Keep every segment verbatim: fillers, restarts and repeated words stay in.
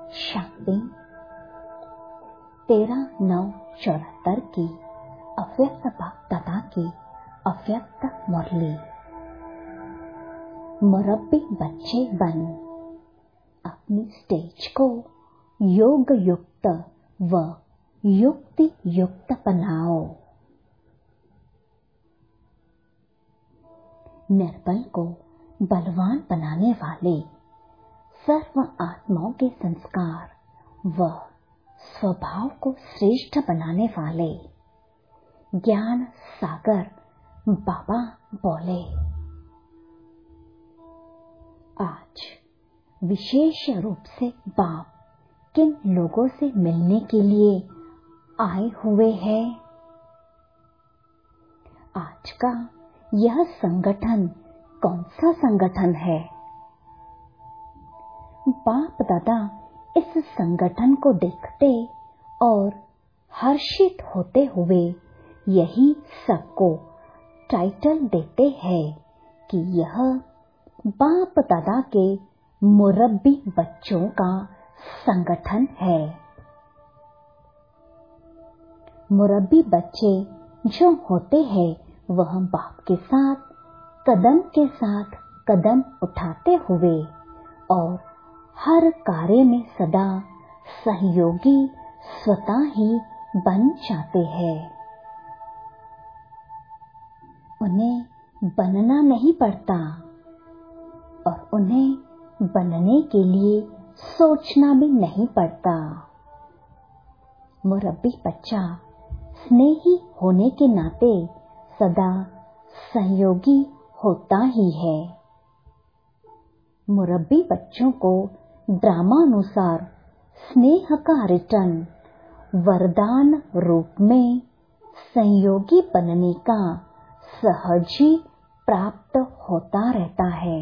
शांति तेरह नौ चौहत्तर की अव्यक्त बाप-दादा की अव्यक्त मुरली। मुरब्बी बच्चे बन अपनी स्टेज को योग युक्त व युक्ति युक्त बनाओ। निर्बल को बलवान बनाने वाले सर्व आत्माओं के संस्कार व स्वभाव को श्रेष्ठ बनाने वाले ज्ञान सागर बाबा बोले, आज विशेष रूप से बाप किन लोगों से मिलने के लिए आए हुए हैं। आज का यह संगठन कौन सा संगठन है? बाप दादा इस संगठन को देखते और हर्षित होते हुए यही सबको टाइटल देते हैं कि यह बाप दादा के मुरब्बी बच्चों का संगठन है। मुरब्बी बच्चे जो होते हैं वह बाप के साथ कदम के साथ कदम उठाते हुए और हर कार्य में सदा सहयोगी स्वतः ही बन जाते हैं। उन्हें बनना नहीं पड़ता और उन्हें बनने के लिए सोचना भी नहीं पड़ता। मुरब्बी बच्चा स्नेही होने के नाते सदा सहयोगी होता ही है। मुरब्बी बच्चों को ड्रामानुसार स्नेह का रिटर्न वरदान रूप में सहयोगी बनने का सहज ही प्राप्त होता रहता है।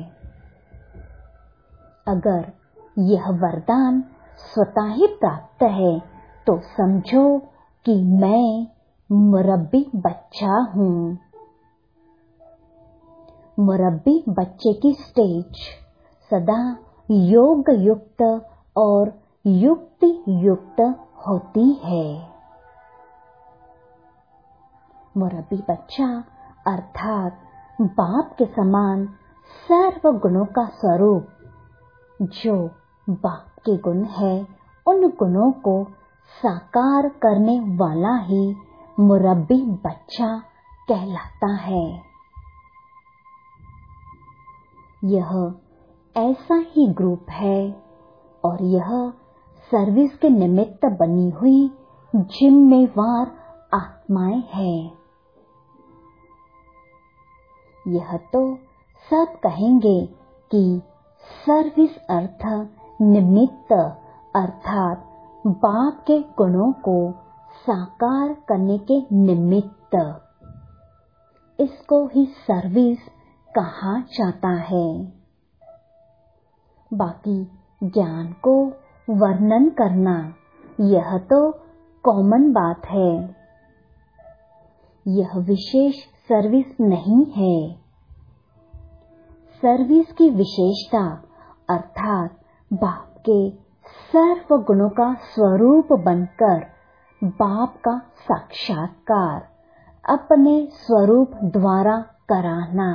अगर यह वरदान स्वतः ही प्राप्त है तो समझो कि मैं मुरब्बी बच्चा हूँ। मुरब्बी बच्चे की स्टेज सदा योग युक्त और युक्ति युक्त होती है। मुरब्बी बच्चा अर्थात बाप के समान सर्व गुणों का स्वरूप, जो बाप के गुण है उन गुणों को साकार करने वाला ही मुरब्बी बच्चा कहलाता है। यह ऐसा ही ग्रुप है और यह सर्विस के निमित्त बनी हुई जिम्मेवार आत्माएं हैं। यह तो सब कहेंगे कि सर्विस अर्थ निमित्त अर्थात बाप के गुणों को साकार करने के निमित्त, इसको ही सर्विस कहा जाता है। बाकी ज्ञान को वर्णन करना यह तो कॉमन बात है। यह विशेष सर्विस नहीं है। सर्विस की विशेषता अर्थात बाप के सर्व गुणों का स्वरूप बनकर बाप का साक्षात्कार अपने स्वरूप द्वारा कराना,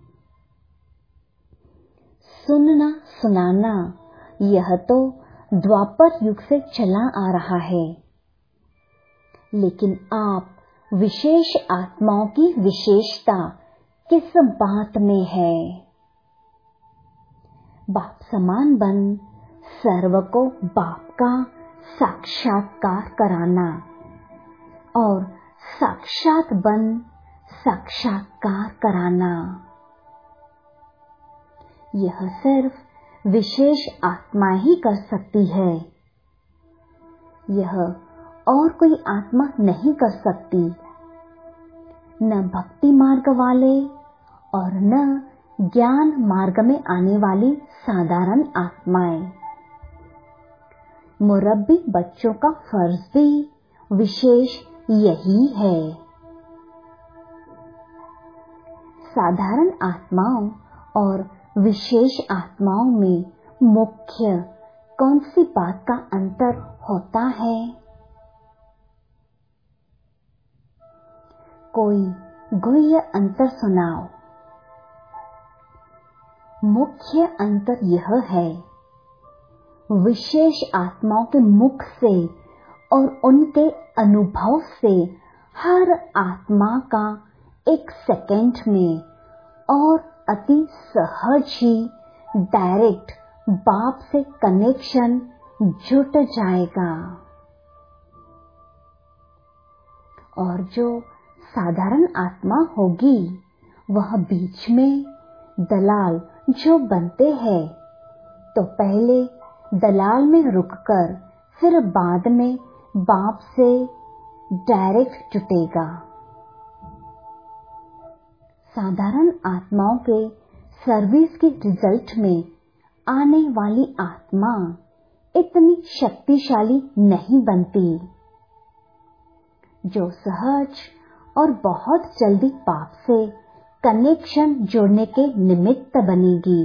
सुनना सुनाना यह तो द्वापर युग से चला आ रहा है। लेकिन आप विशेष आत्माओं की विशेषता किस बात में है? बाप समान बन सर्व को बाप का साक्षात्कार कराना और साक्षात बन साक्षात्कार कराना, यह सिर्फ विशेष आत्मा ही कर सकती है। यह और कोई आत्मा नहीं कर सकती। न भक्ति मार्ग वाले और न ज्ञान मार्ग में आने वाली साधारण आत्माएं। मुरब्बी बच्चों का फर्ज भी विशेष यही है। साधारण आत्माओं और विशेष आत्माओं में मुख्य कौन सी बात का अंतर होता है? कोई गुह्य अंतर सुनाओ। मुख्य अंतर यह है, विशेष आत्माओं के मुख से और उनके अनुभव से हर आत्मा का एक सेकंड में और अति सहज ही डायरेक्ट बाप से कनेक्शन जुट जाएगा। और जो साधारण आत्मा होगी वह बीच में दलाल जो बनते हैं, तो पहले दलाल में रुककर फिर बाद में बाप से डायरेक्ट जुटेगा। साधारण आत्माओं के सर्विस के रिजल्ट में आने वाली आत्मा इतनी शक्तिशाली नहीं बनती। जो सहज और बहुत जल्दी बाप से कनेक्शन जोड़ने के निमित्त बनेगी,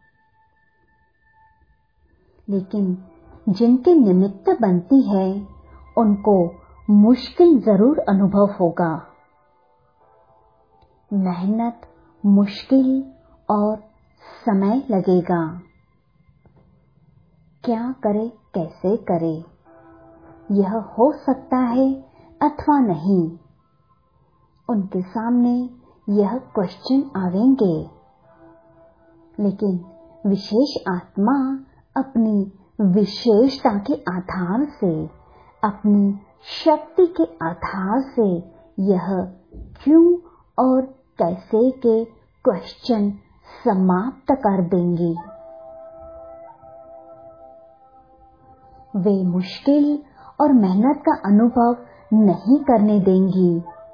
लेकिन जिनके निमित्त बनती है उनको मुश्किल जरूर अनुभव होगा। मेहनत, मुश्किल और समय लगेगा। क्या करे, कैसे करे, यह हो सकता है अथवा नहीं, उनके सामने यह क्वेश्चन आवेंगे। लेकिन विशेष आत्मा अपनी विशेषता के आधार से, अपनी शक्ति के आधार से यह क्यों और कैसे के क्वेश्चन समाप्त कर देंगी। वे मुश्किल और मेहनत का अनुभव नहीं करने देंगी।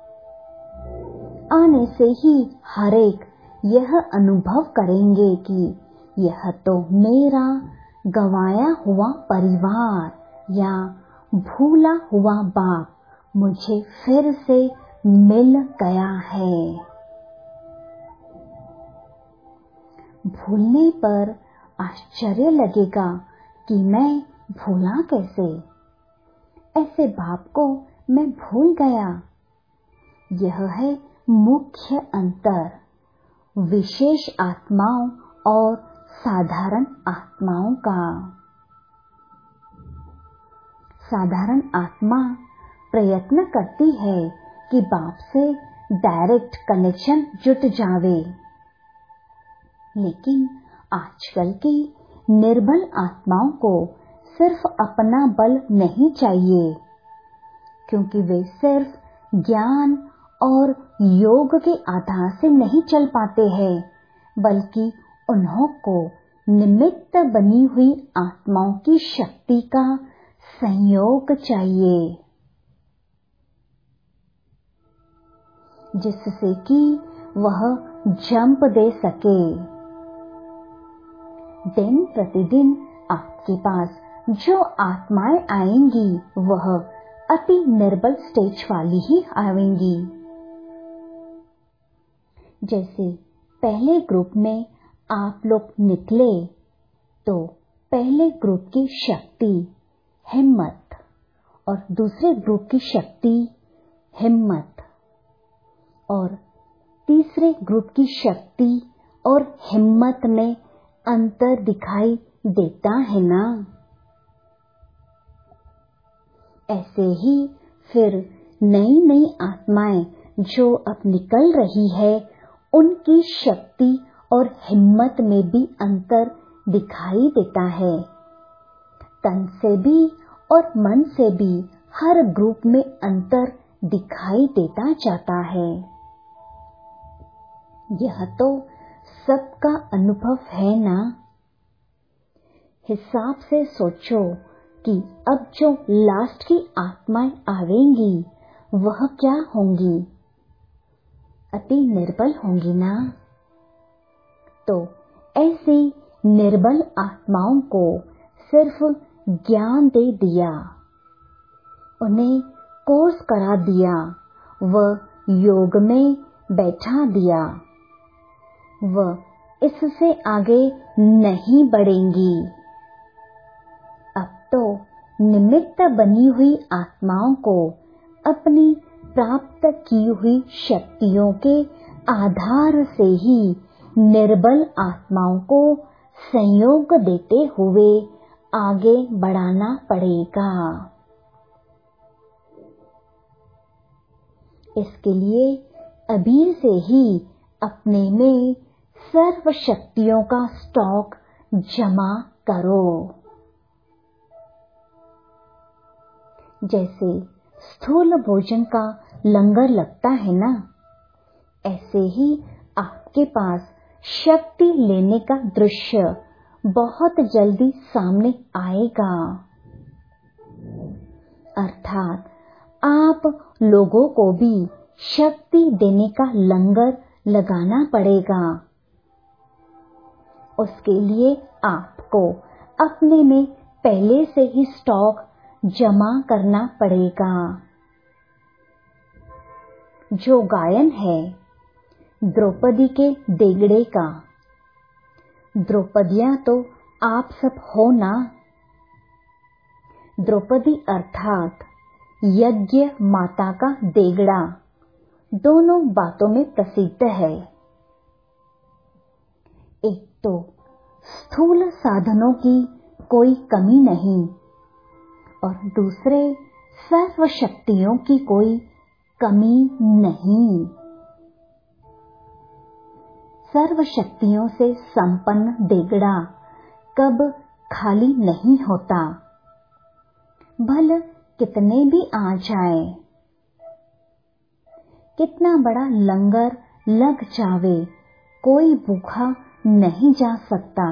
आने से ही हर एक यह अनुभव करेंगे कि यह तो मेरा गंवाया हुआ परिवार या भूला हुआ बाप मुझे फिर से मिल गया है। भूलने पर आश्चर्य लगेगा कि मैं भूला कैसे, ऐसे बाप को मैं भूल गया। यह है मुख्य अंतर विशेष आत्माओं और साधारण आत्माओं का। साधारण आत्मा प्रयत्न करती है कि बाप से डायरेक्ट कनेक्शन जुट जावे, लेकिन आजकल की निर्बल आत्माओं को सिर्फ अपना बल नहीं चाहिए, क्योंकि वे सिर्फ ज्ञान और योग के आधार से नहीं चल पाते हैं, बल्कि उन्हों को निमित्त बनी हुई आत्माओं की शक्ति का संयोग चाहिए, जिससे कि वह जंप दे सके। दिन प्रतिदिन आपके पास जो आत्माएं आएंगी वह अति निर्बल स्टेज वाली ही आएंगी। जैसे पहले ग्रुप में आप लोग निकले तो पहले ग्रुप की शक्ति हिम्मत और दूसरे ग्रुप की शक्ति हिम्मत और तीसरे ग्रुप की शक्ति और हिम्मत में अंतर दिखाई देता है ना। ऐसे ही फिर नई नई आत्माएं जो अब निकल रही है, उनकी शक्ति और हिम्मत में भी अंतर दिखाई देता है। तन से भी और मन से भी हर ग्रुप में अंतर दिखाई देता जाता है। यह तो सबका अनुभव है ना। हिसाब से सोचो कि अब जो लास्ट की आत्माएं आवेंगी वह क्या होंगी? अति निर्बल होंगी ना। तो ऐसी निर्बल आत्माओं को सिर्फ ज्ञान दे दिया, उन्हें कोर्स करा दिया, वह योग में बैठा दिया, वह इससे आगे नहीं बढ़ेंगी। तो निमित्त बनी हुई आत्माओं को अपनी प्राप्त की हुई शक्तियों के आधार से ही निर्बल आत्माओं को संयोग देते हुए आगे बढ़ाना पड़ेगा। इसके लिए अभी से ही अपने में सर्व शक्तियों का स्टॉक जमा करो। जैसे स्थूल भोजन का लंगर लगता है ना, ऐसे ही आपके पास शक्ति लेने का दृश्य बहुत जल्दी सामने आएगा। अर्थात आप लोगों को भी शक्ति देने का लंगर लगाना पड़ेगा। उसके लिए आपको अपने में पहले से ही स्टॉक जमा करना पड़ेगा। जो गायन है द्रौपदी के देगड़े का, द्रौपदियां तो आप सब हो ना। द्रौपदी अर्थात यज्ञ माता का देगड़ा दोनों बातों में प्रसिद्ध है। एक तो स्थूल साधनों की कोई कमी नहीं और दूसरे सर्व शक्तियों की कोई कमी नहीं। सर्व शक्तियों से संपन्न देगड़ा कब खाली नहीं होता, भले कितने भी आ जाए, कितना बड़ा लंगर लग जावे, कोई भूखा नहीं जा सकता।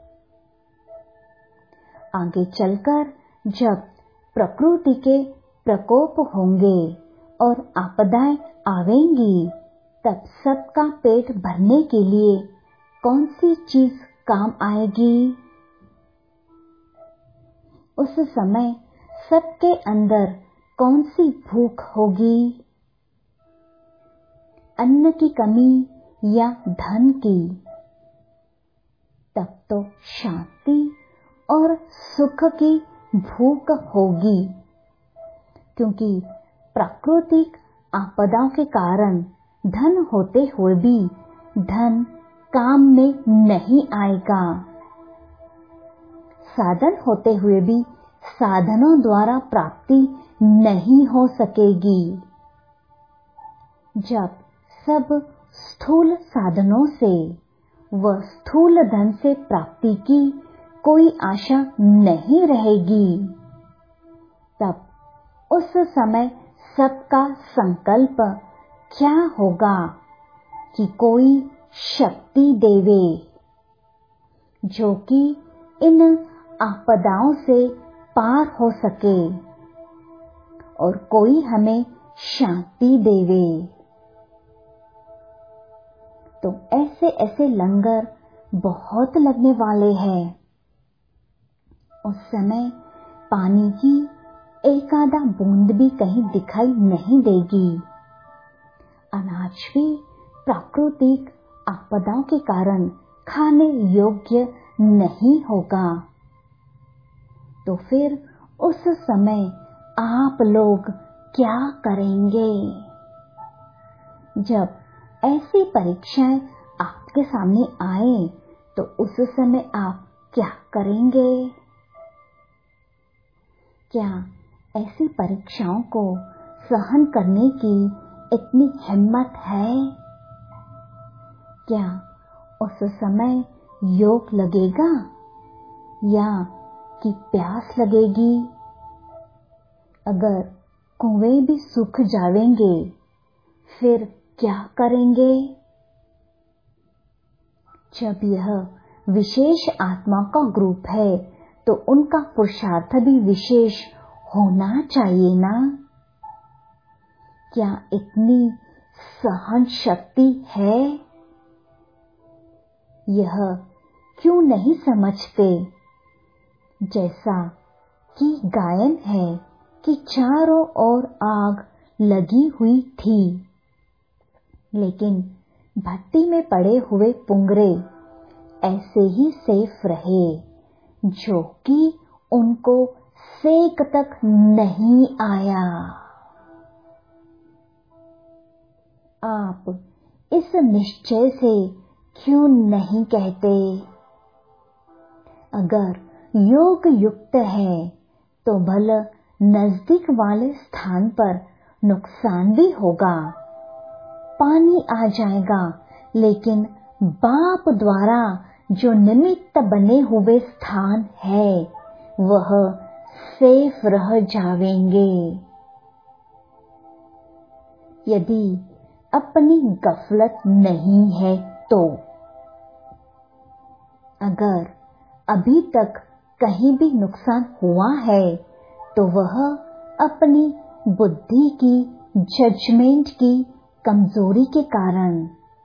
आगे चलकर जब प्रकृति के प्रकोप होंगे और आपदाएं आवेंगी, तब सबका पेट भरने के लिए कौन सी चीज काम आएगी? उस समय सबके अंदर कौन सी भूख होगी? अन्न की कमी या धन की? तब तो शांति और सुख की भूख होगी, क्योंकि प्राकृतिक आपदाओं के कारण धन होते हुए भी धन काम में नहीं आएगा। साधन होते हुए भी साधनों द्वारा प्राप्ति नहीं हो सकेगी। जब सब स्थूल साधनों से व स्थूल धन से प्राप्ति की कोई आशा नहीं रहेगी, तब उस समय सबका संकल्प क्या होगा कि कोई शक्ति देवे जो कि इन आपदाओं से पार हो सके और कोई हमें शांति देवे। तो ऐसे ऐसे लंगर बहुत लगने वाले हैं। उस समय पानी की एक आधा बूंद भी कहीं दिखाई नहीं देगी। अनाज भी प्राकृतिक आपदाओं के कारण खाने योग्य नहीं होगा। तो फिर उस समय आप लोग क्या करेंगे? जब ऐसी परीक्षाएं आपके सामने आए तो उस समय आप क्या करेंगे? क्या ऐसी परीक्षाओं को सहन करने की इतनी हिम्मत है? क्या उस समय योग लगेगा या कि प्यास लगेगी? अगर कुएं भी सूख जावेंगे फिर क्या करेंगे? जब यह विशेष आत्मा का ग्रुप है तो उनका पुरुषार्थ भी विशेष होना चाहिए ना। क्या इतनी सहन शक्ति है? यह क्यों नहीं समझते? जैसा कि गायन है कि चारों ओर आग लगी हुई थी, लेकिन भट्टी में पड़े हुए पुंगरे ऐसे ही सेफ रहे जो कि उनको सेक तक नहीं आया। आप इस निश्चय से क्यों नहीं कहते, अगर योग युक्त है तो भला नजदीक वाले स्थान पर नुकसान भी होगा, पानी आ जाएगा, लेकिन बाप द्वारा जो निमित्त बने हुए स्थान है वह सेफ रह जावेंगे। यदि अपनी गफलत नहीं है तो अगर अभी तक कहीं भी नुकसान हुआ है तो वह अपनी बुद्धि की, जजमेंट की कमजोरी के कारण।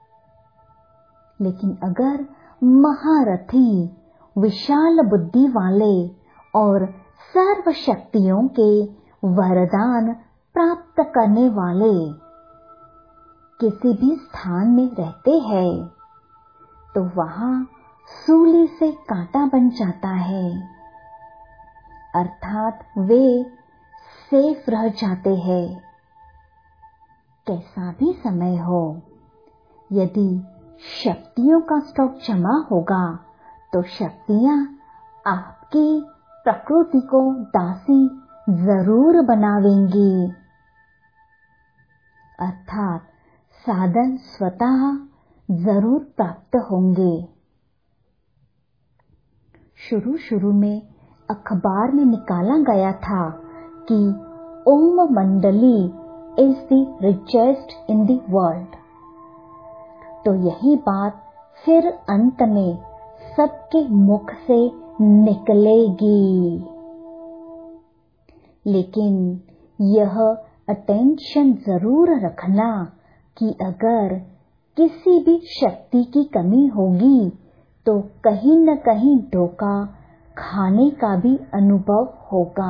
लेकिन अगर महारथी, विशाल बुद्धि वाले और सर्व शक्तियों के वरदान प्राप्त करने वाले किसी भी स्थान में रहते हैं तो वहां सूली से कांटा बन जाता है, अर्थात वे सेफ रह जाते हैं। कैसा भी समय हो, यदि शक्तियों का स्टॉक जमा होगा तो शक्तियां आपकी प्रकृति को दासी जरूर बनावेंगी, अर्थात साधन स्वतः जरूर प्राप्त होंगे। शुरू शुरू में अखबार में निकाला गया था कि Om Mandali is the richest in the world, तो यही बात फिर अंत में सबके मुख से निकलेगी। लेकिन यह अटेंशन जरूर रखना कि अगर किसी भी शक्ति की कमी होगी तो कहीं न कहीं धोखा खाने का भी अनुभव होगा।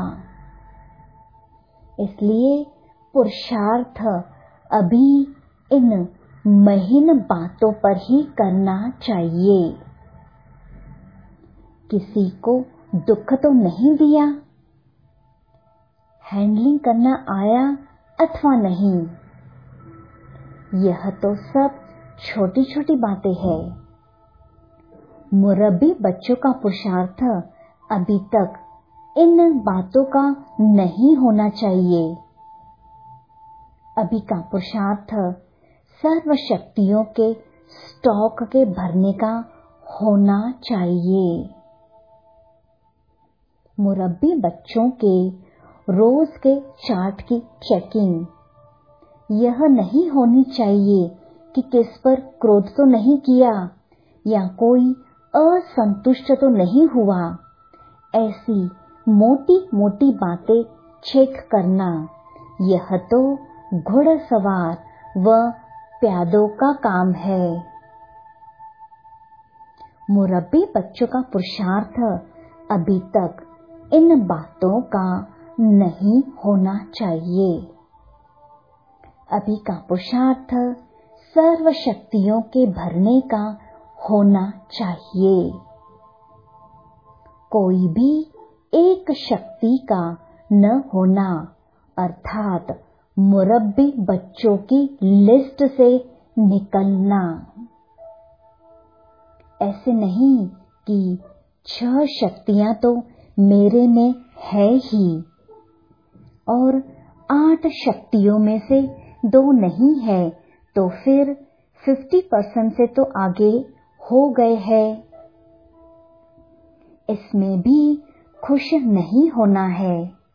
इसलिए पुरुषार्थ अभी इन महीन बातों पर ही करना चाहिए। किसी को दुख तो नहीं दिया, हैंडलिंग करना आया अथवा नहीं, यह तो सब छोटी छोटी बातें हैं। मुरब्बी बच्चों का पुरुषार्थ अभी तक इन बातों का नहीं होना चाहिए। अभी का पुरुषार्थ सर्व शक्तियों के स्टॉक के भरने का होना चाहिए। मुरब्बी बच्चों के रोज के चार्ट की चेकिंग यह नहीं होनी चाहिए कि किस पर क्रोध तो नहीं किया या कोई असंतुष्ट तो नहीं हुआ। ऐसी मोटी मोटी बातें चेक करना यह तो घुड़सवार व प्यादों का काम है। मुरब्बी बच्चों का पुरुषार्थ अभी तक इन बातों का नहीं होना चाहिए। अभी का पुरुषार्थ सर्व शक्तियों के भरने का होना चाहिए। कोई भी एक शक्ति का न होना, अर्थात मुरब्बी बच्चों की लिस्ट से निकलना। ऐसे नहीं कि छह शक्तियां तो मेरे में है ही और आठ शक्तियों में से दो नहीं है तो फिर पचास परसेंट से तो आगे हो गए हैं। इसमें भी खुश नहीं होना है।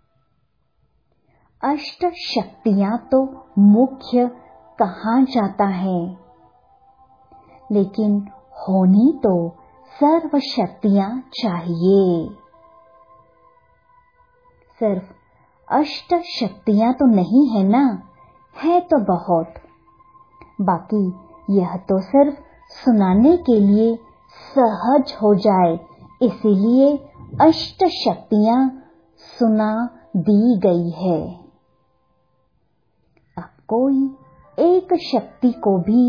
अष्ट शक्तियां तो मुख्य कहा जाता है, लेकिन होनी तो सर्व शक्तियां चाहिए। सिर्फ अष्ट शक्तियां तो नहीं है ना, है तो बहुत। बाकी यह तो सिर्फ सुनाने के लिए सहज हो जाए, इसीलिए अष्ट शक्तियां सुना दी गई है। अब कोई एक शक्ति को भी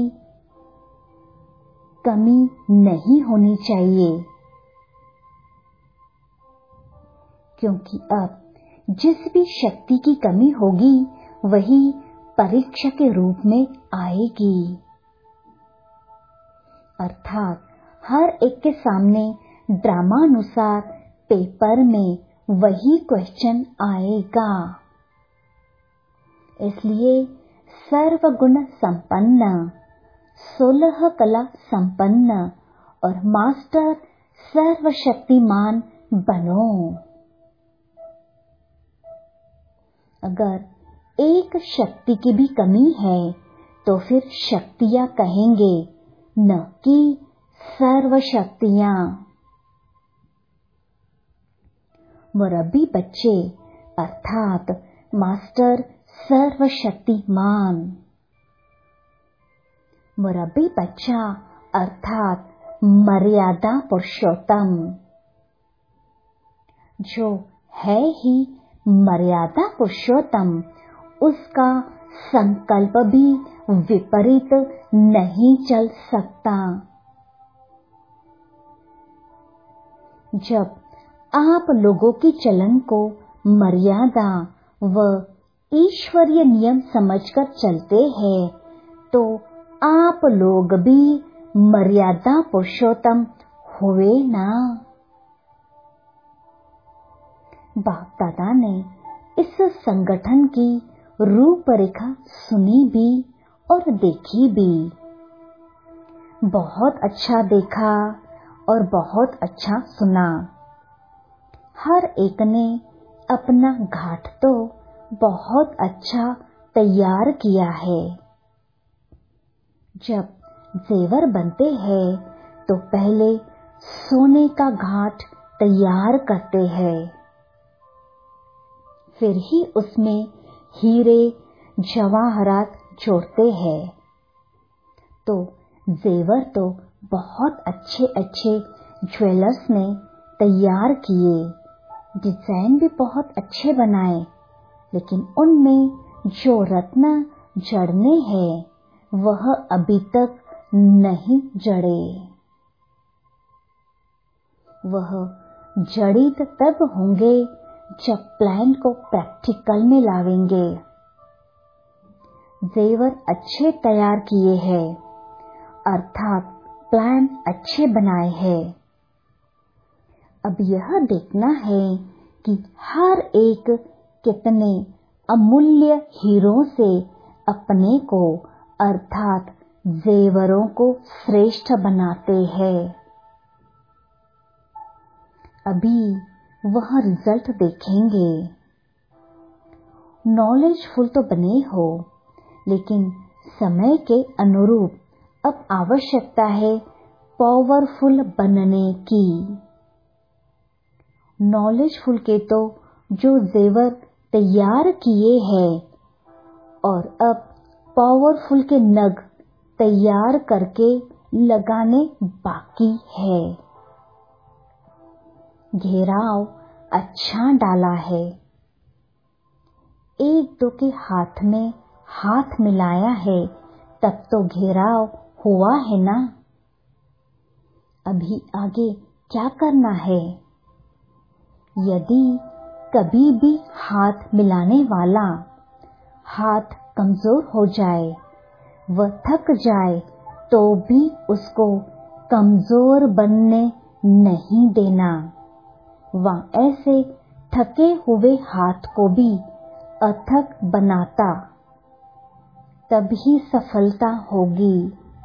कमी नहीं होनी चाहिए, क्योंकि अब जिस भी शक्ति की कमी होगी वही परीक्षा के रूप में आएगी। अर्थात हर एक के सामने ड्रामानुसार पेपर में वही क्वेश्चन आएगा। इसलिए सर्वगुण संपन्न, सोलह कला संपन्न और मास्टर सर्वशक्तिमान बनो। अगर एक शक्ति की भी कमी है तो फिर शक्तियां कहेंगे, न कि सर्वशक्तियां। मुरब्बी बच्चे अर्थात मास्टर सर्वशक्तिमान। मुरब्बी बच्चा अर्थात मर्यादा पुरुषोत्तम, जो है ही मर्यादा पुरुषोत्तम, उसका संकल्प भी विपरीत नहीं चल सकता। जब आप लोगों की चलन को मर्यादा व ईश्वरीय नियम समझकर चलते हैं तो आप लोग भी मर्यादा पुरुषोत्तम हुए ना। बाप दादा ने इस संगठन की रूपरेखा सुनी भी और देखी भी। बहुत अच्छा देखा और बहुत अच्छा सुना। हर एक ने अपना घाट तो बहुत अच्छा तैयार किया है। जब जेवर बनते हैं तो पहले सोने का घाट तैयार करते हैं, फिर ही उसमें हीरे जवाहरात जोड़ते हैं। तो जेवर तो बहुत अच्छे अच्छे ज्वेलर्स ने तैयार किए, डिजाइन भी बहुत अच्छे बनाए, लेकिन उनमें जो रत्न जड़ने हैं वह अभी तक नहीं जड़े। वह जड़ित तब होंगे जब प्लान को प्रैक्टिकल में लावेंगे। जेवर अच्छे तैयार किए हैं, अर्थात प्लान अच्छे बनाए हैं। अब यह देखना है कि हर एक कितने अमूल्य हीरों से अपने को अर्थात जेवरों को श्रेष्ठ बनाते हैं। अभी वह रिजल्ट देखेंगे। नॉलेजफुल तो बने हो, लेकिन समय के अनुरूप अब आवश्यकता है पावरफुल बनने की। नॉलेजफुल के तो जो जेवर तैयार किए हैं और अब पावरफुल के नग तैयार करके लगाने बाकी है। घेराव अच्छा डाला है, एक दो के हाथ में हाथ मिलाया है, तब तो घेराव हुआ है ना। अभी आगे क्या करना है? यदि कभी भी हाथ मिलाने वाला हाथ कमजोर हो जाए, वह थक जाए, तो भी उसको कमजोर बनने नहीं देना। वह ऐसे थके हुए हाथ को भी अथक बनाता, तभी सफलता होगी।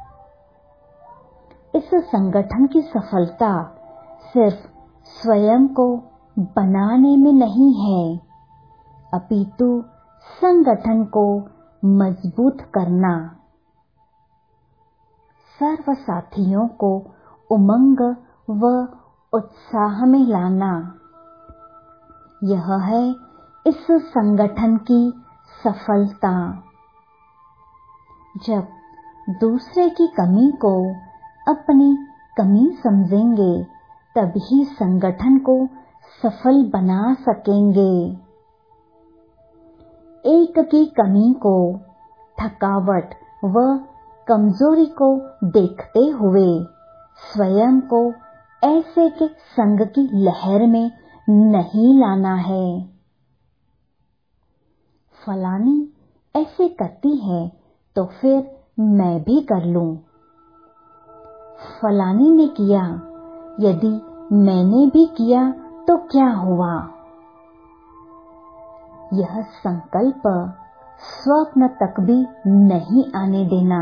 इस संगठन की सफलता सिर्फ स्वयं को बनाने में नहीं है, अपितु संगठन को मजबूत करना, सर्व साथियों को उमंग व उत्साह में लाना, यह है इस संगठन की सफलता। जब दूसरे की कमी को अपनी कमी समझेंगे, तभी संगठन को सफल बना सकेंगे। एक की कमी को, थकावट व कमजोरी को देखते हुए स्वयं को ऐसे के संग की लहर में नहीं लाना है। फलानी ऐसे करती है तो फिर मैं भी कर लूं। फलानी ने किया, यदि मैंने भी किया तो क्या हुआ। यह संकल्प स्वप्न तक भी नहीं आने देना।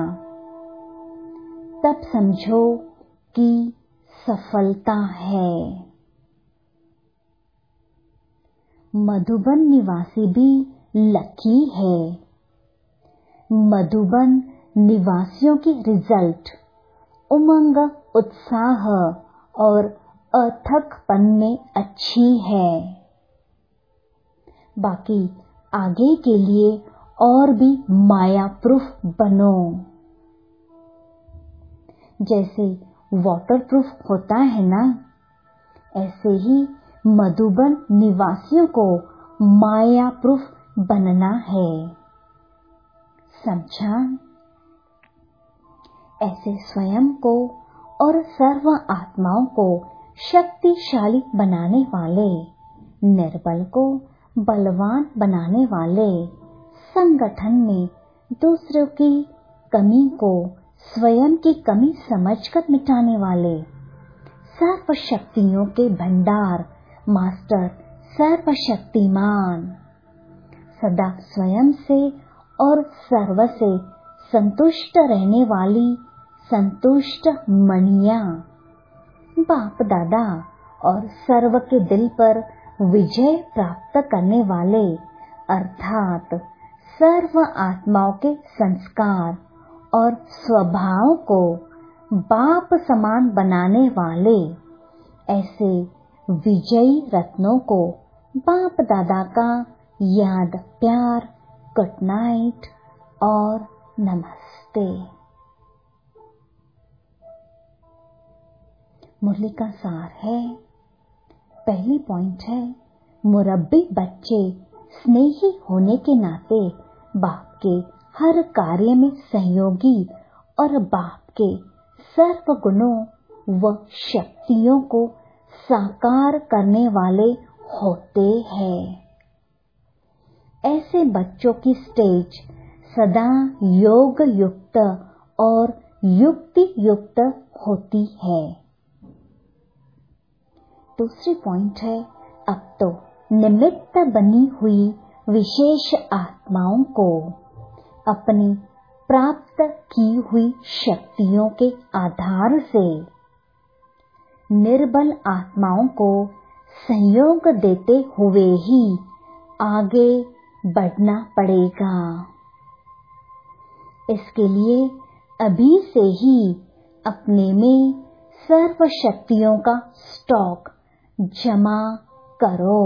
तब समझो कि सफलता है। मधुबन निवासी भी लकी है। मधुबन निवासियों की रिजल्ट उमंग, उत्साह और अथकपन में अच्छी है। बाकी आगे के लिए और भी माया प्रूफ बनो। जैसे वाटर प्रूफ होता है ना, ऐसे ही मधुबन निवासियों को माया प्रूफ बनना है। समझा? ऐसे स्वयं को और सर्व आत्माओं को शक्तिशाली बनाने वाले, निर्बल को बलवान बनाने वाले, संगठन में दूसरों की कमी को स्वयं की कमी समझकर मिटाने वाले, सर्व शक्तियों के भंडार मास्टर सर्वशक्तिमान, सदा स्वयं से और सर्व से संतुष्ट रहने वाली संतुष्ट मणिया, बाप दादा और सर्व के दिल पर विजय प्राप्त करने वाले अर्थात सर्व आत्माओं के संस्कार और स्वभाव को बाप समान बनाने वाले ऐसे विजयी रत्नों को बाप दादा का याद प्यार, गुड नाइट और नमस्ते। मुरली का सार है। पहली पॉइंट है, मुरब्बी बच्चे स्नेही होने के नाते बाप के हर कार्य में सहयोगी और बाप के सर्व गुणों व शक्तियों को साकार करने वाले होते हैं। ऐसे बच्चों की स्टेज सदा योग युक्त और युक्ति युक्त होती है। दूसरी पॉइंट है, अब तो निमित्त बनी हुई विशेष आत्माओं को अपनी प्राप्त की हुई शक्तियों के आधार से निर्बल आत्माओं को सहयोग देते हुए ही आगे बढ़ना पड़ेगा। इसके लिए अभी से ही अपने में सर्व शक्तियों का स्टॉक जमा करो।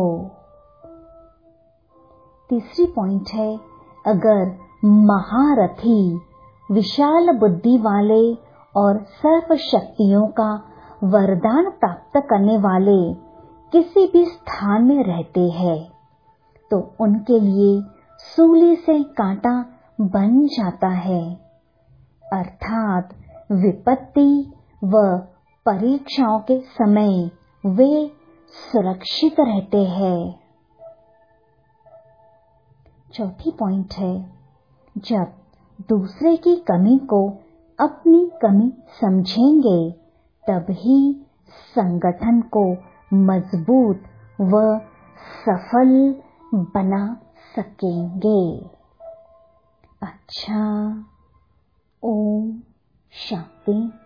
तीसरी पॉइंट है, अगर महारथी विशाल बुद्धि वाले और सर्व शक्तियों का वरदान प्राप्त करने वाले किसी भी स्थान में रहते हैं तो उनके लिए सूली से कांटा बन जाता है, अर्थात विपत्ति व परीक्षाओं के समय वे सुरक्षित रहते हैं। चौथी पॉइंट है, जब दूसरे की कमी को अपनी कमी समझेंगे तब ही संगठन को मजबूत व सफल बना सकेंगे। अच्छा, ओम शांति।